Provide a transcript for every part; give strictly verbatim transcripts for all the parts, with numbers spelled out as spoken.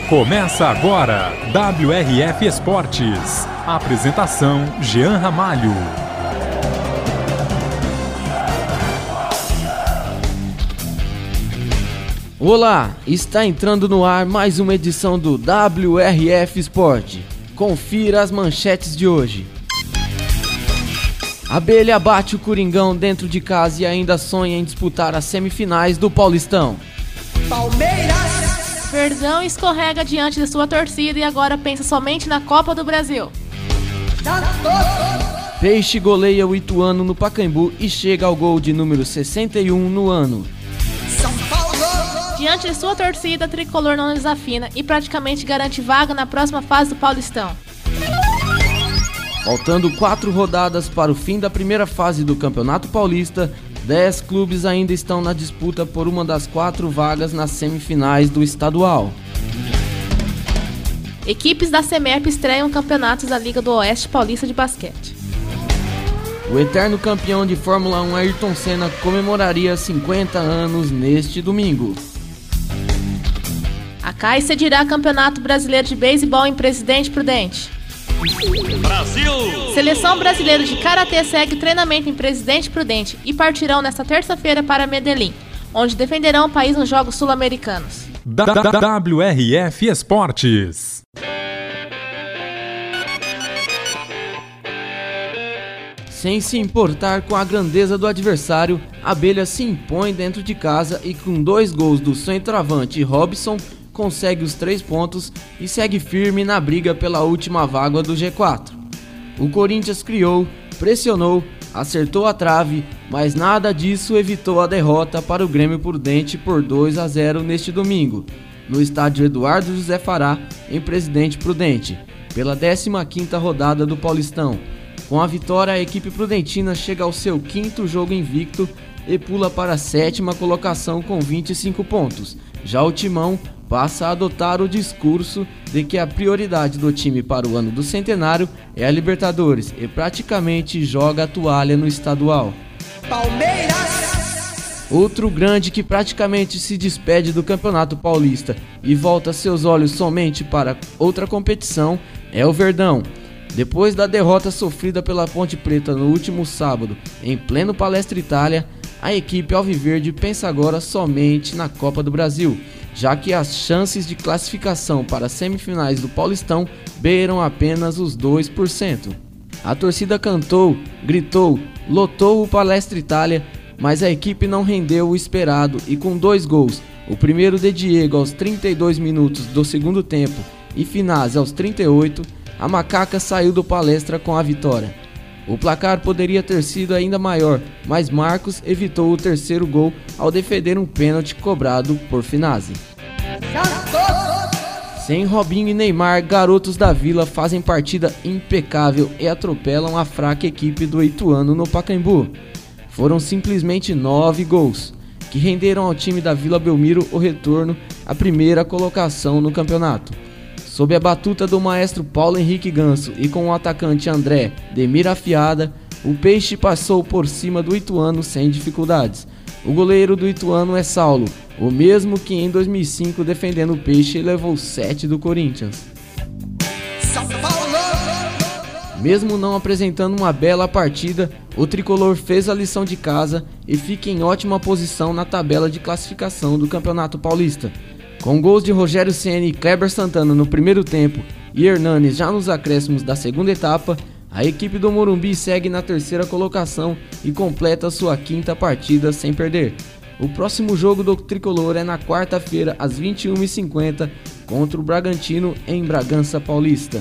Começa agora, W R F Esportes. Apresentação, Jean Ramalho. Olá, está entrando no ar mais uma edição do W R F Esporte. Confira as manchetes de hoje. Abelha bate o Coringão dentro de casa e ainda sonha em disputar as semifinais do Paulistão. Palmeiras! Verdão escorrega diante de sua torcida e agora pensa somente na Copa do Brasil. Peixe goleia o Ituano no Pacaembu e chega ao gol de número sessenta e um no ano. São Paulo! Diante de sua torcida, a tricolor não desafina e praticamente garante vaga na próxima fase do Paulistão. Faltando quatro rodadas para o fim da primeira fase do Campeonato Paulista, dez clubes ainda estão na disputa por uma das quatro vagas nas semifinais do estadual. Equipes da Semerp estreiam campeonatos da Liga do Oeste Paulista de Basquete. O eterno campeão de Fórmula um Ayrton Senna comemoraria cinquenta anos neste domingo. A C A I cedirá Campeonato Brasileiro de Beisebol em Presidente Prudente. Brasil! Seleção brasileira de Karatê segue treinamento em Presidente Prudente e partirão nesta terça-feira para Medellín, onde defenderão o país nos Jogos Sul-Americanos. W R F Esportes. Sem se importar com a grandeza do adversário, Abelha se impõe dentro de casa e com dois gols do centroavante Robson, consegue os três pontos e segue firme na briga pela última vaga do G quatro. O Corinthians criou, pressionou, acertou a trave, mas nada disso evitou a derrota para o Grêmio Prudente por dois a zero neste domingo, no estádio Eduardo José Fará, em Presidente Prudente, pela décima quinta rodada do Paulistão. Com a vitória, a equipe prudentina chega ao seu quinto jogo invicto e pula para a sétima colocação com vinte e cinco pontos. Já o Timão passa a adotar o discurso de que a prioridade do time para o ano do centenário é a Libertadores e praticamente joga a toalha no estadual. Palmeiras! Outro grande que praticamente se despede do Campeonato Paulista e volta seus olhos somente para outra competição é o Verdão. Depois da derrota sofrida pela Ponte Preta no último sábado, em pleno Palestra Itália, a equipe alviverde pensa agora somente na Copa do Brasil, já que as chances de classificação para as semifinais do Paulistão beiram apenas os dois por cento. A torcida cantou, gritou, lotou o Palestra Itália, mas a equipe não rendeu o esperado e com dois gols, o primeiro de Diego aos trinta e dois minutos do segundo tempo e Finazzi aos trinta e oito, a Macaca saiu do Palestra com a vitória. O placar poderia ter sido ainda maior, mas Marcos evitou o terceiro gol ao defender um pênalti cobrado por Finazzi. Sem Robinho e Neymar, garotos da Vila fazem partida impecável e atropelam a fraca equipe do Ituano no Pacaembu. Foram simplesmente nove gols, que renderam ao time da Vila Belmiro o retorno à primeira colocação no campeonato. Sob a batuta do maestro Paulo Henrique Ganso e com o atacante André de mira afiada, o Peixe passou por cima do Ituano sem dificuldades. O goleiro do Ituano é Saulo, o mesmo que em dois mil e cinco, defendendo o Peixe, levou sete do Corinthians. São Paulo! Mesmo não apresentando uma bela partida, o tricolor fez a lição de casa e fica em ótima posição na tabela de classificação do Campeonato Paulista. Com gols de Rogério Ceni e Kleber Santana no primeiro tempo e Hernanes já nos acréscimos da segunda etapa, a equipe do Morumbi segue na terceira colocação e completa sua quinta partida sem perder. O próximo jogo do tricolor é na quarta-feira às vinte e uma e cinquenta contra o Bragantino em Bragança Paulista.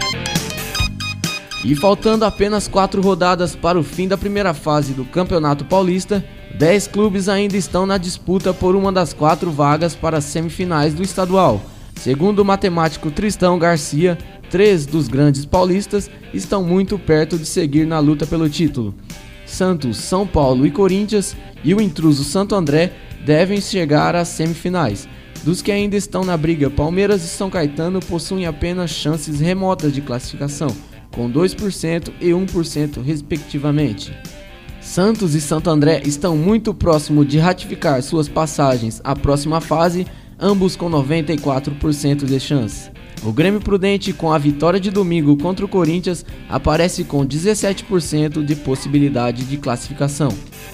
E faltando apenas quatro rodadas para o fim da primeira fase do Campeonato Paulista, dez clubes ainda estão na disputa por uma das quatro vagas para as semifinais do estadual. Segundo o matemático Tristão Garcia, três dos grandes paulistas estão muito perto de seguir na luta pelo título. Santos, São Paulo e Corinthians e o intruso Santo André devem chegar às semifinais. Dos que ainda estão na briga, Palmeiras e São Caetano possuem apenas chances remotas de classificação, com dois por cento e um por cento respectivamente. Santos e Santo André estão muito próximos de ratificar suas passagens à próxima fase, ambos com noventa e quatro por cento de chance. O Grêmio Prudente, com a vitória de domingo contra o Corinthians, aparece com dezessete por cento de possibilidade de classificação.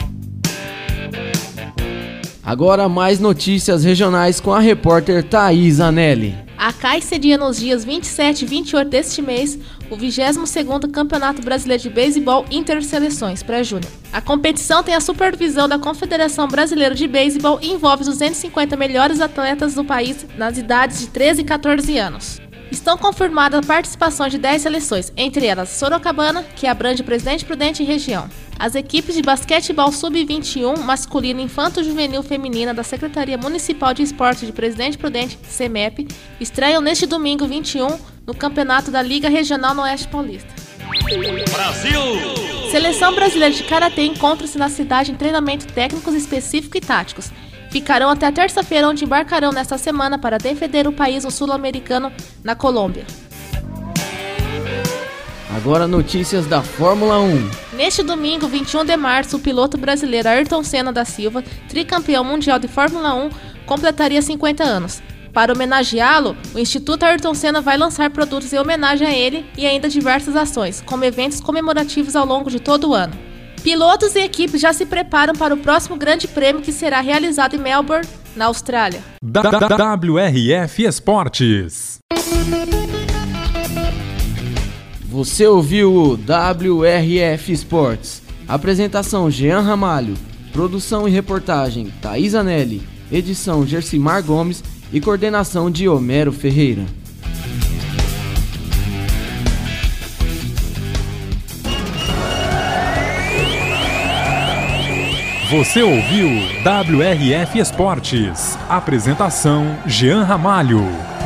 Agora mais notícias regionais com a repórter Thaís Anelli. A C A I cedia nos dias vinte e sete e vinte e oito deste mês o vigésimo segundo Campeonato Brasileiro de Beisebol Interseleções pré-júnior. A competição tem a supervisão da Confederação Brasileira de Beisebol e envolve os duzentos e cinquenta melhores atletas do país nas idades de treze e quatorze anos. Estão confirmadas a participação de dez seleções, entre elas Sorocabana, que abrange Presidente Prudente e região. As equipes de basquetebol sub vinte e um, masculino, infanto, juvenil, feminina da Secretaria Municipal de Esporte de Presidente Prudente, CEMEP, estreiam neste domingo vinte e um no Campeonato da Liga Regional no Oeste Paulista. Brasil! Seleção Brasileira de Karatê encontra-se na cidade em treinamento técnicos específicos e táticos. Ficarão até a terça-feira, onde embarcarão nesta semana para defender o país no sul-americano na Colômbia. Agora notícias da Fórmula um. Neste domingo, vinte e um de março, o piloto brasileiro Ayrton Senna da Silva, tricampeão mundial de Fórmula um, completaria cinquenta anos. Para homenageá-lo, o Instituto Ayrton Senna vai lançar produtos em homenagem a ele e ainda diversas ações, como eventos comemorativos ao longo de todo o ano. Pilotos e equipes já se preparam para o próximo grande prêmio que será realizado em Melbourne, na Austrália. W R F Esportes. Você ouviu o W R F Esportes. Apresentação Jean Ramalho. Produção e reportagem Thaís Anelli. Edição Gersimar Gomes e coordenação de Homero Ferreira. Você ouviu W R F Esportes. Apresentação Jean Ramalho.